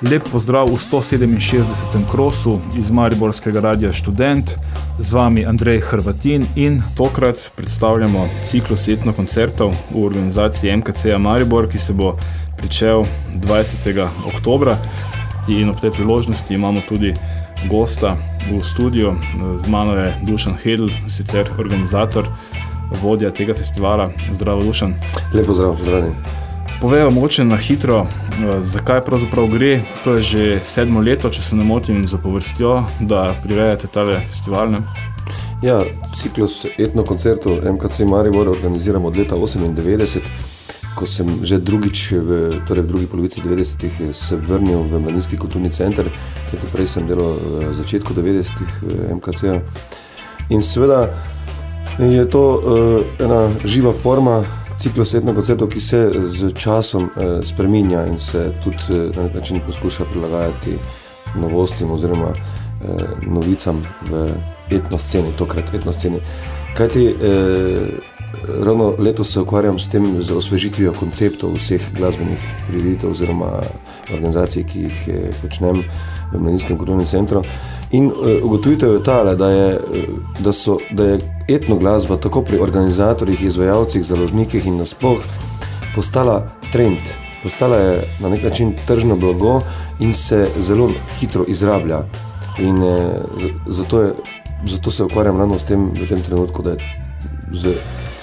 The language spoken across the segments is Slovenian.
Lep pozdrav v 167. krosu iz Mariborskega radia Študent. Z vami Andrej Hrvatin in tokrat predstavljamo ciklus etnokoncertov v organizaciji MKC Maribor, ki se bo pričel 20. oktobra. In ob tej priložnosti imamo tudi gosta v studiu. Z mano je Dušan Hedl, sicer organizator, vodja tega festivala. Zdravo, Dušan. Lep pozdrav, pozdravljeni. Povejo mogoče na hitro, zakaj pravzaprav gre. To je že 7. leto, če se ne motim, za povrstjo, da prirejate tale festival, ne? Ja, ciklus etnokoncertov MKC Maribor organiziramo od leta 1998, ko sem že drugič, v drugi polovici 90-ih se vrnil v Mladinski kulturni center, kajti prej sem delal v začetku 90-ih MKC-a. In seveda je to ena živa forma, ciklus etnokoncertov, ki se z časom spreminja in se tudi na nek način poskuša prilagajati novostim oziroma novicam v etnosceni, tokrat etnosceni. Kajti ravno letos se ukvarjam s tem, z osvežitvijo konceptov vseh glasbenih prireditev oziroma organizacij, ki jih počnem v Mladinskem kulturnem centru. In ugotovitev je tale, da je etnoglasba tako pri organizatorjih, izvajalcih, založnikih in nasploh postala trend. Postala je na nek način tržno blago in se zelo hitro izrablja. In zato se ukvarjam ravno s tem v tem trenutku, da je z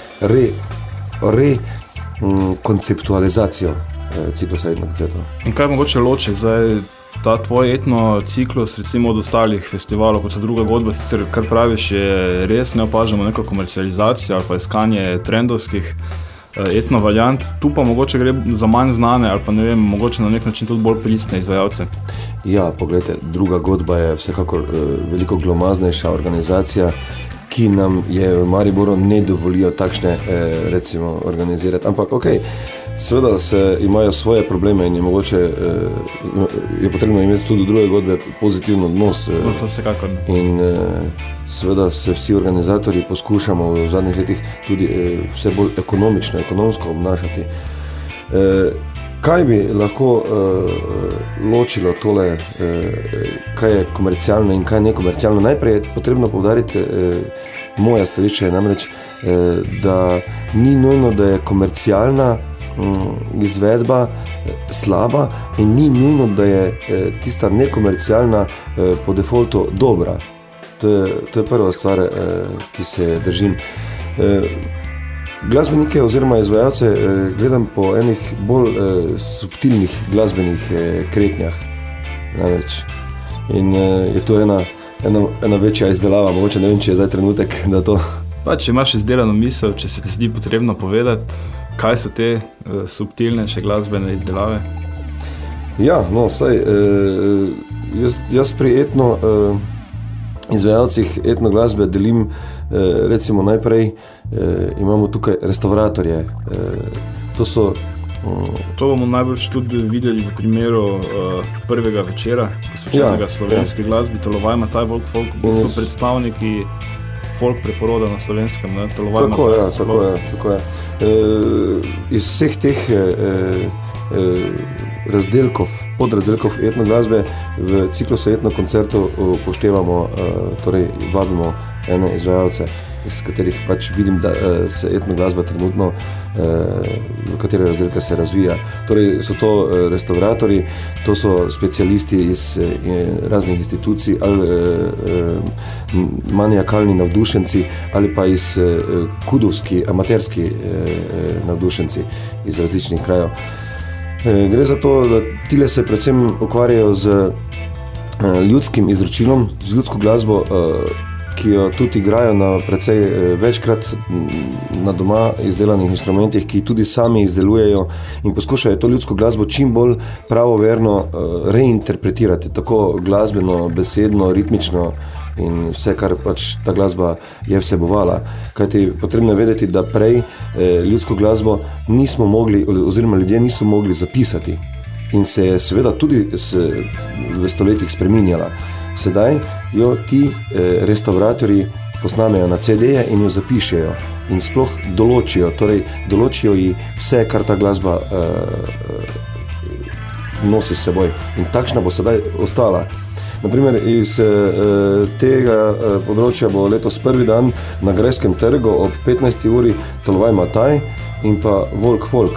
konceptualizacijo ciklusa etnokoncertov. In kaj mogoče loči zdaj ta tvoj etno ciklus, recimo od ostalih festivalov, kot so Druga godba, sicer kar praviš, je res, ne opažamo neko komercializacijo ali pa iskanje trendovskih etno variant, tu pa mogoče gre za manj znane ali pa ne vem, mogoče na nek način tudi bolj pristne izvajalce. Ja, poglejte, Druga godba je vsekakor veliko glomaznejša organizacija, ki nam je v Mariboru ne dovolijo takšne, recimo, organizirati. Ampak okej, seveda se imajo svoje probleme in je mogoče je potrebno imeti tudi Druge godbe pozitivno odnos. To vsekakor. In seveda se vsi organizatorji poskušamo v zadnjih letih tudi vse bolj ekonomsko obnašati. Kaj bi lahko ločilo tole, kaj je komercialno in kaj nekomercialno? Najprej je potrebno poudariti, moja stališče je namreč, da ni nujno, da je komercialna izvedba slaba in ni nujno, da je tista nekomercialna po defaultu dobra. To je prva stvar, ki se držim. Glasbenike oziroma izvajalce gledam po enih bolj subtilnih glasbenih kretnjah. Namreč. In je to ena večja izdelava, mogoče ne vem, če je zdaj trenutek, da to... Pa, če imaš izdelano misel, če se ti zdi potrebno povedati, kaj so te subtilnejše glasbene izdelave? Ja, no, saj, jaz pri izvajalcih etnoglasbe delim, recimo najprej imamo tukaj restauratorje. To bomo najbolj tudi videli v primeru prvega večera posvečenega slovenski glasbi, Tolovajma, taj folk, v bistvu predstavniki folk preporoda na slovenskem, ne? Tako je. Iz vseh teh podrazdelkov etnoglasbe v ciklusu etnokoncertov upoštevamo, torej vabimo ene izvajalce, iz katerih pač vidim, da se etnoglasba trenutno, v katere razdelke se razvija. Torej so to restauratorji, to so specialisti iz raznih institucij, ali maniakalni navdušenci, ali pa iz kudovski, amaterski navdušenci iz različnih krajev. Gre za to, da tile se predvsem ukvarjajo z ljudskim izročilom, z ljudsko glasbo, ki jo tudi igrajo na precej večkrat na doma izdelanih inštrumentih, ki tudi sami izdelujejo in poskušajo to ljudsko glasbo čim bolj pravoverno reinterpretirati, tako glasbeno, besedno, ritmično in vse, kar pač ta glasba je vsebovala. Kajti potrebno je vedeti, da prej ljudsko glasbo nismo mogli, oziroma ljudje niso mogli zapisati in se je seveda tudi v stoletjih spreminjala. Sedaj jo ti restauratorji posnamejo na CD-je in jo zapišejo in sploh določijo ji vse, kar ta glasba nosi s seboj. In takšna bo sedaj ostala. Naprimer, iz tega področja bo letos prvi dan na Grajskem trgu ob 15. uri Tolvaj Mataj in pa Volk Folk.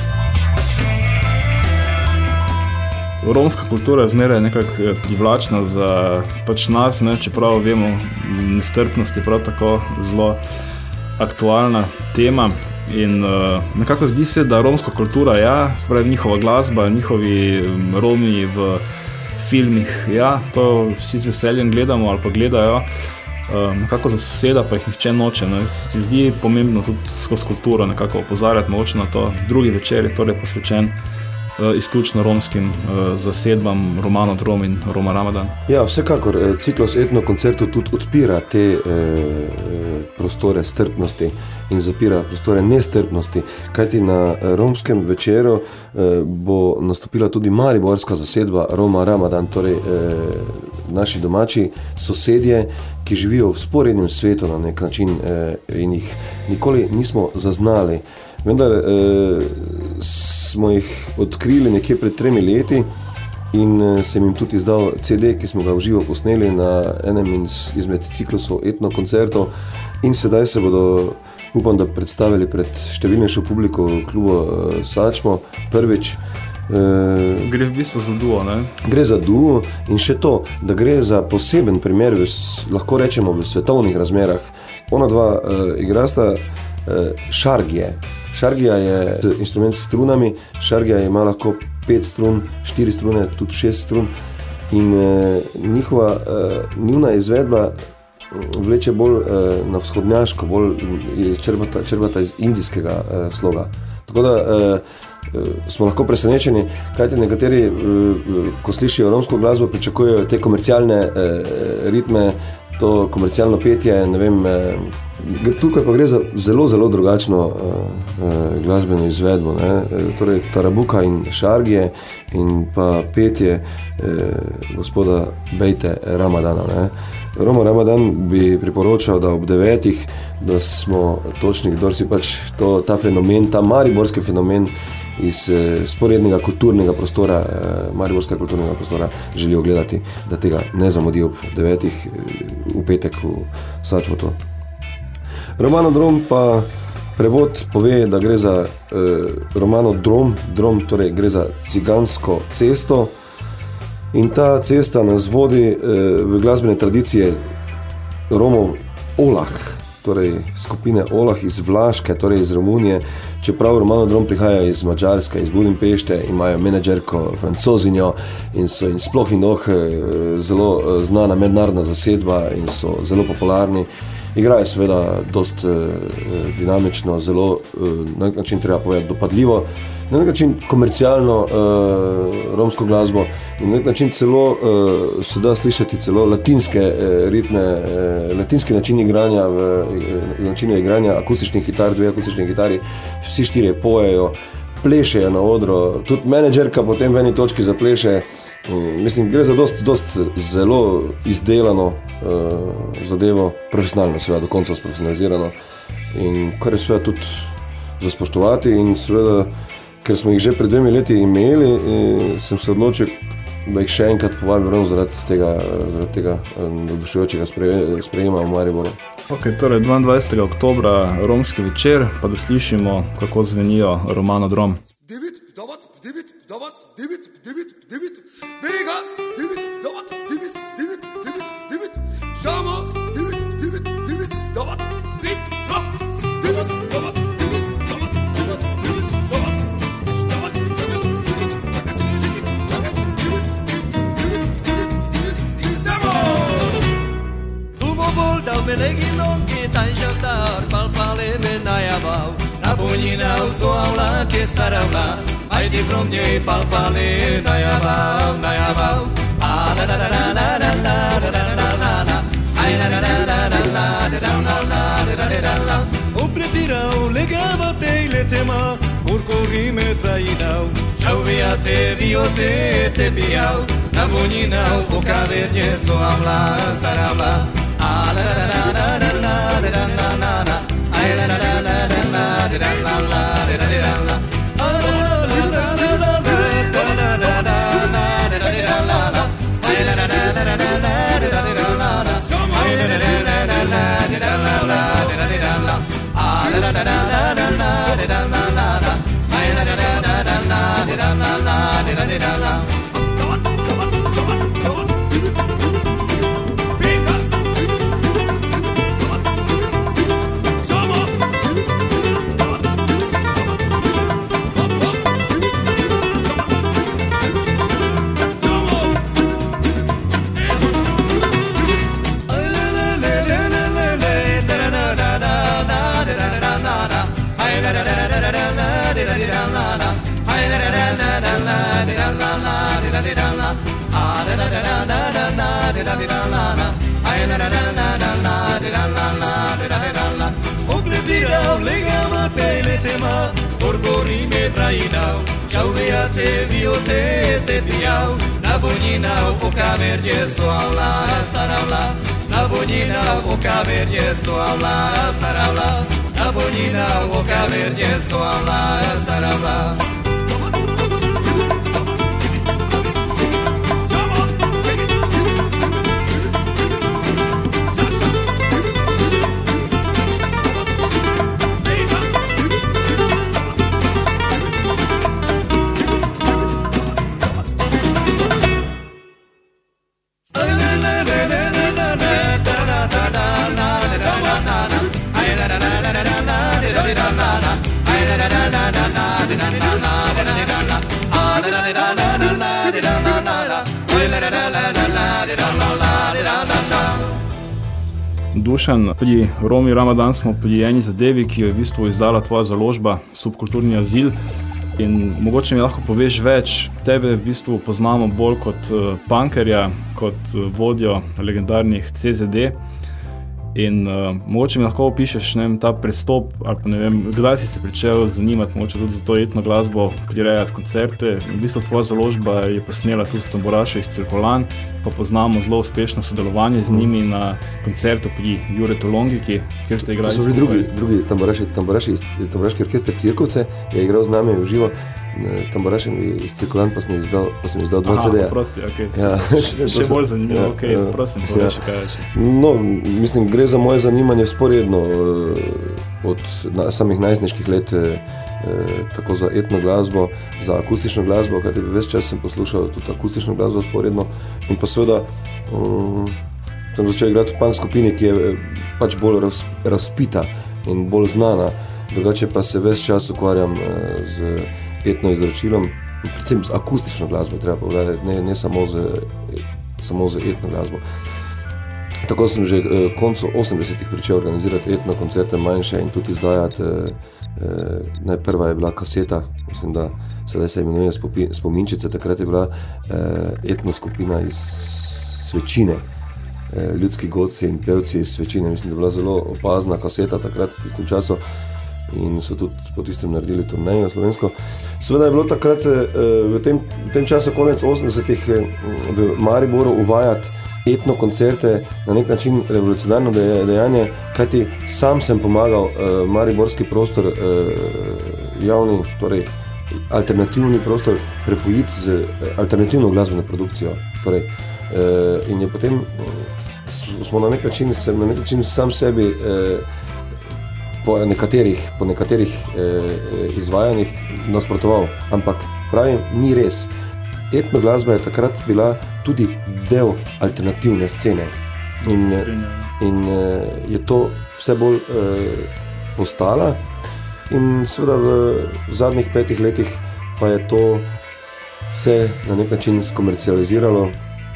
Romska kultura je zmeraj nekako privlačna za pač nas, ne, čeprav vemo, nestrpnost je prav tako zelo aktualna tema in nekako zdi se, da romska kultura, ja, spravi njihova glasba, njihovi Romi v filmih, ja, to vsi z veseljem gledamo ali pa gledajo, nekako za soseda pa jih nihče noče, ne. Se ti zdi pomembno tudi skozi kulturo nekako opozarjati mogoče na to. Drugi večer je torej posvečen izključno romskim zasedbam Romano Drom in Roma Ramadan. Ja, vsekakor, ciklus etnokoncertov tudi odpira te prostore strpnosti in zapira prostore nestrpnosti, kajti na romskem večeru bo nastopila tudi mariborska zasedba Roma Ramadan, torej naši domači sosedje, ki živijo v sporednem svetu na nek način in jih nikoli nismo zaznali. Vendar smo jih odkrili nekje pred 3 leti in sem jim tudi izdal CD, ki smo ga v živo posneli na enem izmed ciklusov etnokoncertov in sedaj se bodo, upam, da predstavili pred številnejšo publiko v klubu Sačmo prvič. Gre v bistvu za duo, ne? Gre za duo in še to, da gre za poseben primer, lahko rečemo v svetovnih razmerah. Ona dva igrasta šargije. Šargija je instrument s strunami, šargija ima lahko 5 strun, 4 strune, tudi 6 strun in njuna izvedba vleče bolj na vzhodnjaško, bolj črpata iz indijskega sloga. Tako da smo lahko presenečeni, kajti nekateri, ko slišijo romsko glasbo, pričakujejo te komercialne ritme, to komercialno petje, ne vem, tukaj pa gre za zelo, zelo drugačno glasbeno izvedbo, ne? Torej tarabuka in šargije in pa petje gospoda Bejte Ramadana, ne? Roma Ramadan bi priporočal, da ob 9, da smo točni, kdor si pač ta fenomen, ta mariborski fenomen iz sporednega kulturnega prostora, mariborskega kulturnega prostora želijo gledati, da tega ne zamudi ob 9 v petek v Sačmotu. Romano Drom pa prevod pove, da gre za Romano Drom, torej gre za cigansko cesto in ta cesta nas vodi v glasbene tradicije Romov Olah, torej skupine Olah iz Vlaške, torej iz Romunije, čeprav Romano Drom prihaja iz Madžarske, iz Budimpešte, imajo menedžerko Francozinjo in so in sploh in zelo znana mednarodna zasedba in so zelo popularni. Igrajo seveda dost dinamično, zelo, na nek način treba povedati, dopadljivo, na nek način komercialno romsko glasbo, na nek način celo se da slišati celo latinske ritme, latinski način igranja akustičnih gitar, 2 akustični gitari, vsi 4 pojejo, plešejo na odru, tudi menedžerka potem v eni točki zapleše. Mislim, gre za dost zelo izdelano zadevo, profesionalno, seveda do konca sprofesionalizirano in kar je seveda tudi za spoštovati in seveda, ker smo jih že pred 2 leti imeli, sem se odločil, da jih še enkrat povabim ravno zaradi tega navdušujočega sprejema v Mariboru. Ok, torej 22. oktobra romski večer, pa da slišimo, kako zvenijo Romano Drom. Bunina usoaula que sarabla, ai de pronte palpale na yabau, ah la la la la la la la la la la, ai la la la la la la la la. O prepirau legava te le tema, por corrime traidau, chovia te viote te piau, na bunina o cavete soaula sarabla, ah la la la la la la la la la. La la la la la la la la la la la la. Dušan, pri Romi Ramadan smo pri eni zadevi, ki jo je v bistvu izdala tvoja založba Subkulturni azil. In mogoče mi lahko poveš več. Tebe v bistvu poznamo bolj kot punkerja, kot vodjo legendarnih CZD. In mogoče mi lahko opišeš, ne vem, ta prestop, ali pa ne vem, kdaj si se pričel zanimati mogoče tudi za to etno glasbo, prirejati koncerte. V bistvu tvoja založba je posnela tudi Tamburaše iz Cirkulan, pa poznamo zelo uspešno sodelovanje z njimi na koncertu pri Juretu Longiki, kjer ste igrali skupaj. Drugi Tamburaški orkester Cirkovce je igral z nami v živo. Tamburašem iz Cirkulan pa sem izdal 2 CD-ja. Prosti, okej. Ja. Še bolj zanimivo, okej, prosim, povej še kaj več. No, mislim, gre za moje zanimanje vzporedno od samih najstniških let, tako za etno glasbo, za akustično glasbo, kajti ves čas sem poslušal tudi akustično glasbo vzporedno in pa seveda sem začel igrati v punk skupini, ki je pač bolj razpita in bolj znana, drugače pa se ves čas ukvarjam z etno izročilom, predvsem z akustično glasbo, treba povedati, ne samo z etno glasbo. Tako sem že koncu 80-ih pričel organizirati etno koncerte manjše in tudi izdajati. Najprva je bila kaseta, mislim, da sedaj se imenuje Spominčice, takrat je bila etno skupina iz Svečine, ljudski godci in pevci iz Svečine. Mislim, da je bila zelo opazna kaseta takrat v tistem času. In so tudi po tistem naredili turnejo slovensko. Seveda je bilo takrat v tem času konec 80-ih v Mariboru uvajati etno koncerte na nek način revolucionarno dejanje, kajti sam sem pomagal mariborski prostor, javni, torej alternativni prostor prepojiti z alternativno glasbeno produkcijo. Torej, in je potem smo na nek način sam sebi po nekaterih izvajanjih nasprotoval, ampak pravim, ni res. Etno glasba je takrat bila tudi del alternativne scene in je to vse bolj postala in seveda v zadnjih 5 letih pa je to se na nek način skomercializiralo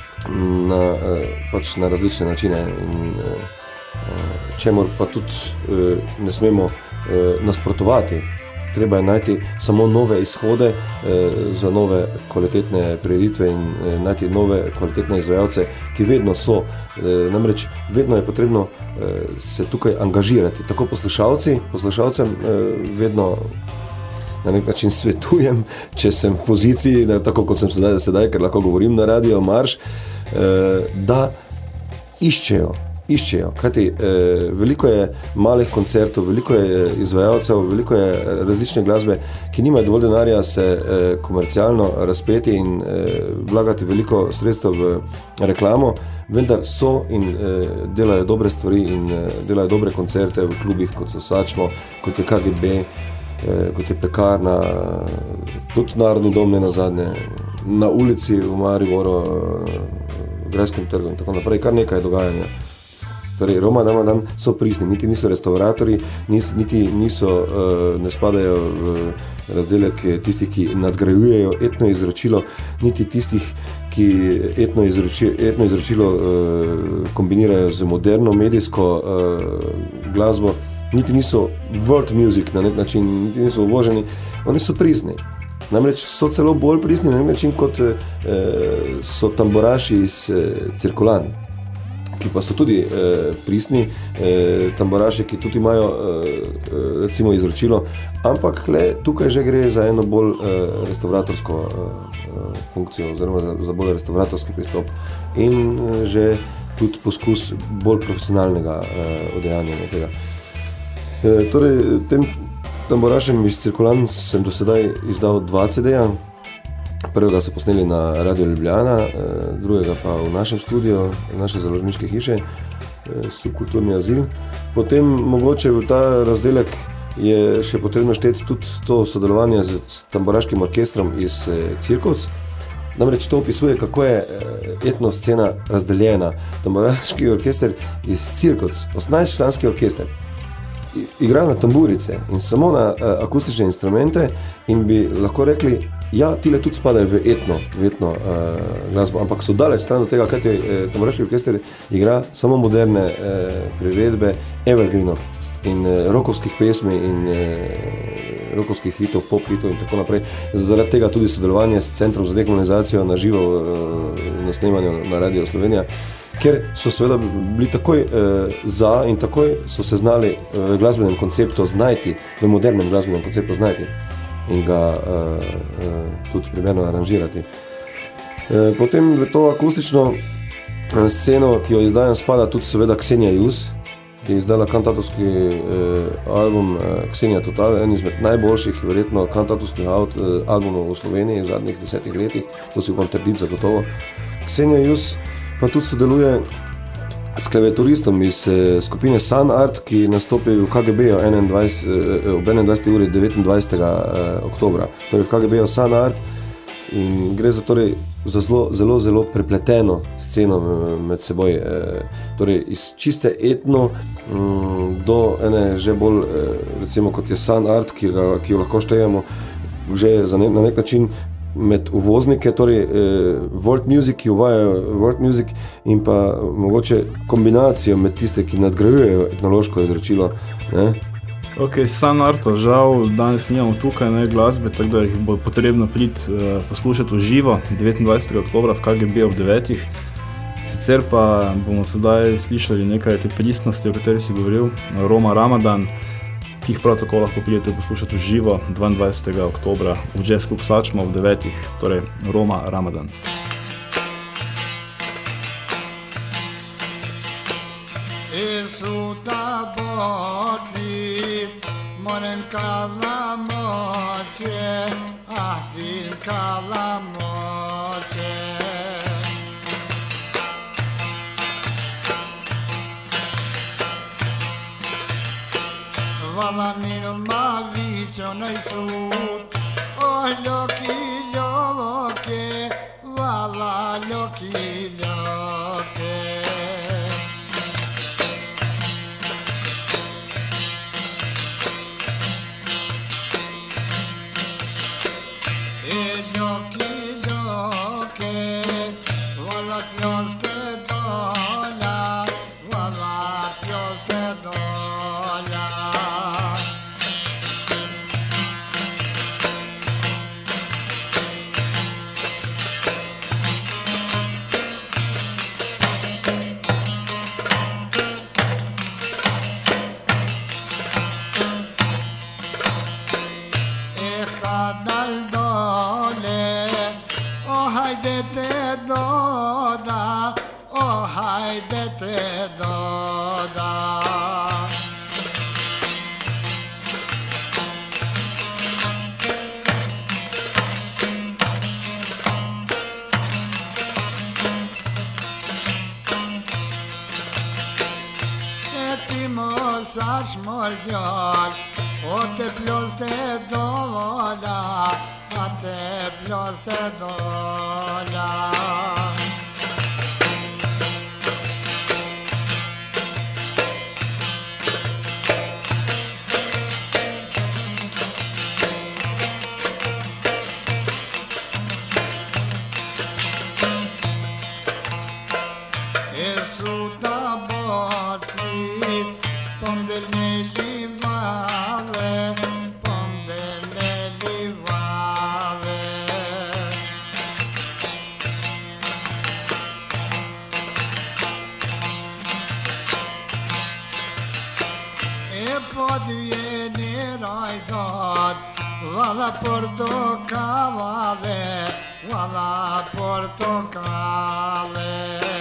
pač na različne načine in čemur pa tudi ne smemo nasprotovati. Treba je najti samo nove izhode za nove kvalitetne prireditve in najti nove kvalitetne izvajalce, ki vedno so. Namreč vedno je potrebno se tukaj angažirati. Tako poslušalcem vedno na nek način svetujem, če sem v poziciji, tako kot sem sedaj, ker lahko govorim na Radio Marš, da iščejo, kajti veliko je malih koncertov, veliko je izvajalcev, veliko je različne glasbe, ki nimajo dovolj denarja se komercialno razpeti in vlagati veliko sredstev v reklamo, vendar so in delajo dobre stvari in delajo dobre koncerte v klubih, kot so Sačmo, kot je KGB, kot je Pekarna, tudi Narodni dom ne nazadnje. na ulici v Mariboru, v Grajskem trgu in tako naprej, kar nekaj dogajanja. Torej, Roma Ramadan so pristni, niti niso restauratorji, niti niso, ne spadajo v razdelek tistih, ki nadgrajujejo etno izročilo, niti tistih, ki etno izročilo kombinirajo z moderno medijsko glasbo, niti niso world music na nek način, niti niso uvoženi, oni so pristni. Namreč so celo bolj pristni na nek način, kot so tamburaši iz Cirkulan, ki pa so tudi pristni tamburaši, ki tudi imajo recimo izročilo, ampak tukaj že gre za eno bolj restauratorsko funkcijo oziroma za bolj restauratorski pristop in že tudi poskus bolj profesionalnega odejanjanja tega. Torej, tem tamburašem iz Cirkulan sem do sedaj izdal 2 CD-ja. Prvega so posneli na Radio Ljubljana, drugega pa v našem studiu, naše založniške hiše, Subkulturni azil. Potem mogoče v ta razdelek je še potrebno šteti tudi to sodelovanje z tamburaškim orkestrom iz Cirkovc. Namreč to opisuje, kako je etno scena razdeljena. Tamburaški orkester iz Cirkovc, 18-članski orkester, igra na tamburice in samo na akustične instrumente in bi lahko rekli, ja, tile tudi spadajo v etno glasbo, ampak so daleč stran od tega, kaj tamburaški orkester igra samo moderne priredbe evergreenov in rokovskih pesmi in rokovskih hitov, pop hitov in tako naprej. Zaradi tega tudi sodelovanje s Centrom za dekomunizacijo na živo na snemanju na Radio Slovenija, ker so seveda bili takoj za in takoj so se znali v glasbenem konceptu znajti, v modernem glasbenem konceptu znajti in ga tudi primerno aranžirati. Potem v to akustično sceno, ki jo izdajam, spada tudi seveda Ksenija Jus, ki je izdala kantatovski album Ksenija Total, en izmed najboljših, verjetno, kantatovskih albumov v Sloveniji v zadnjih 10 letih, to si upam trditi zagotovo. Ksenija Jus pa tudi sodeluje s klaviaturistom iz skupine Sun Art, ki nastopi v KGB-ju ob 21. uri 29. oktobra. Torej v KGB-ju Sun Art in gre za, torej, za zelo prepleteno sceno med seboj. Torej iz čiste etno do ene že bolj, recimo kot je Sun Art, ki jo lahko štejemo že na nek način med uvoznike, torej world music, ki uvajajo world music in pa mogoče kombinacijo med tiste, ki nadgrajujejo etnološko izročilo. Ok, Sun Arto, žal danes nimamo tukaj glasbe, tako da jih bo potrebno priti poslušati v živo 29. oktobra v KGB ob 9. Sicer pa bomo sedaj slišali nekaj te pristnosti, o kateri si govoril, Roma Ramadan, ki jih prav tako lahko pridete poslušati v živo 22. oktobra v Jazz Club Sačma ob 9. Torej Roma Ramadan. Isuta boci, moren kalamoće, ahdil kalamoće. Vala nilma vićo najsut, oj ljoki ljoke, vala ljoki ljoke. Te časte dolja. Vala portocale.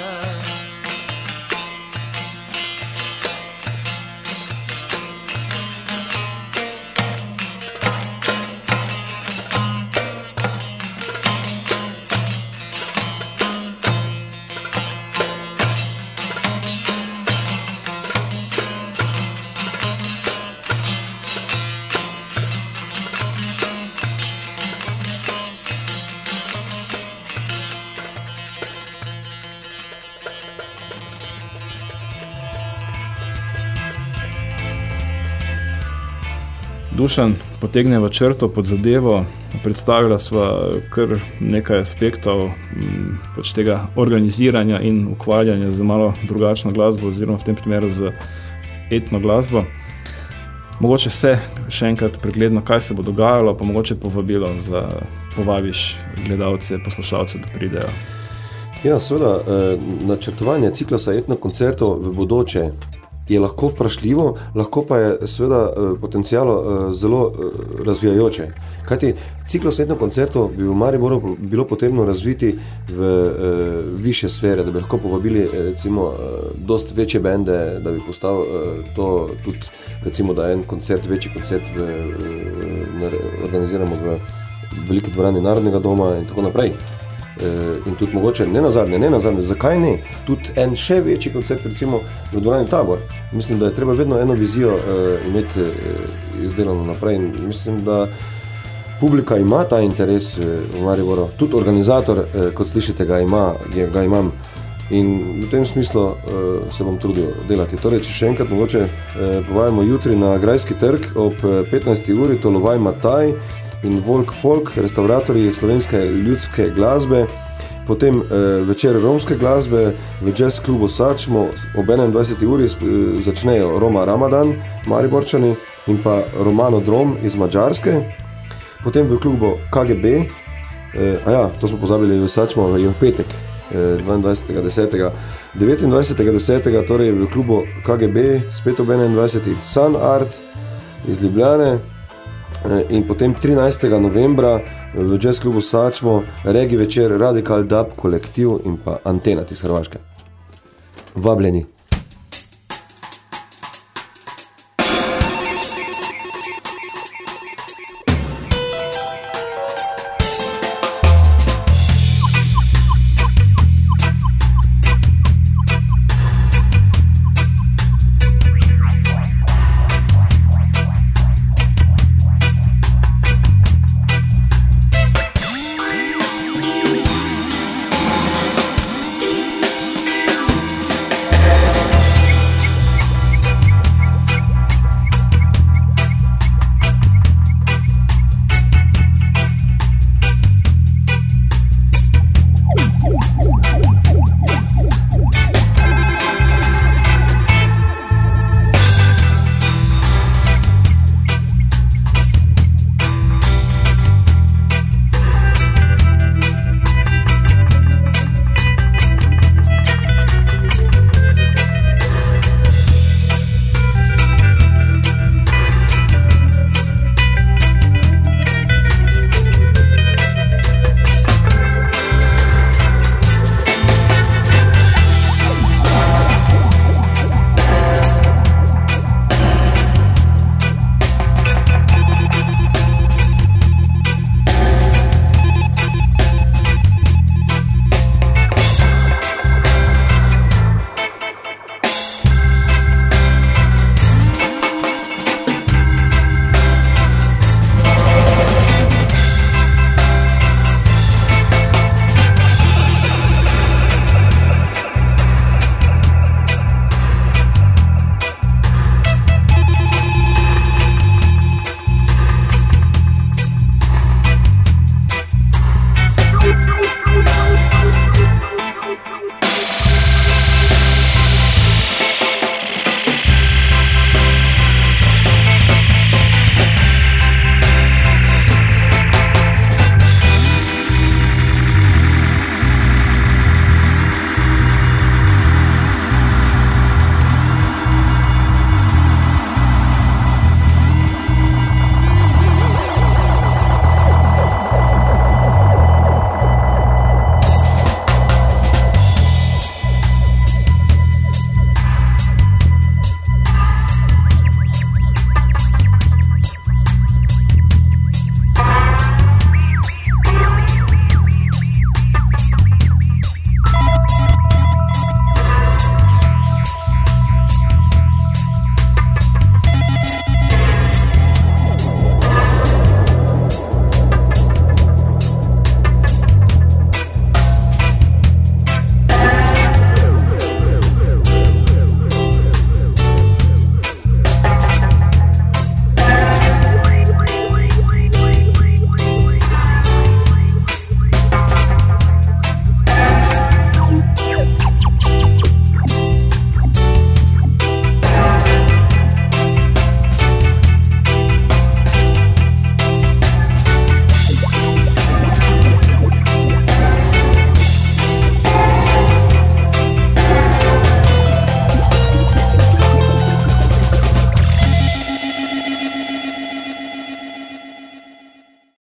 Dušan, potegneva črto pod zadevo, predstavila sva kar nekaj aspektov tega organiziranja in ukvarjanja z malo drugačno glasbo, oziroma v tem primeru z etno glasbo. Mogoče vse še enkrat pregledno, kaj se bo dogajalo, pa mogoče povabilo za povabiš gledalce, poslušalce, da pridejo. Ja, seveda, načrtovanje ciklusa etnokoncertov v bodoče je lahko vprašljivo, lahko pa je seveda potencialo zelo razvijajoče. Kajti ciklus etnokoncertov bi v Mariboru bilo potrebno razviti v višje sfere, da bi lahko povabili recimo dost večje bende, da bi postal to tudi recimo, da en koncert, večji koncert organiziramo v veliki dvorani Narodnega doma in tako naprej. In tudi mogoče ne nazadnje, zakaj ne? Tudi en še večji koncert recimo v dvorani Tabor. Mislim, da je treba vedno eno vizijo imeti izdelano naprej. In mislim, da publika ima ta interes v Mariboru. Tudi organizator, kot slišite, ga imam. In v tem smislu se bom trudil delati. Torej, če še enkrat mogoče povajamo jutri na Grajski trg ob 15. uri, to Lovaj Mataj in Volk Folk, restauratorji slovenske ljudske glasbe, potem večer romske glasbe v jazz klubu Sačmo ob 21. uri začnejo Roma Ramadan, Mariborčani in pa Romanodrom iz Madžarske, potem v klubu KGB, to smo pozabili v Sačmo, je v petek, 22.10. 29.10. torej v klubu KGB, spet ob 21. Sun Art iz Ljubljane, in potem 13. novembra v jazz klubu Sačmo regi večer Radical Dub kolektiv in pa Antena iz Hrvaške. Vabljeni.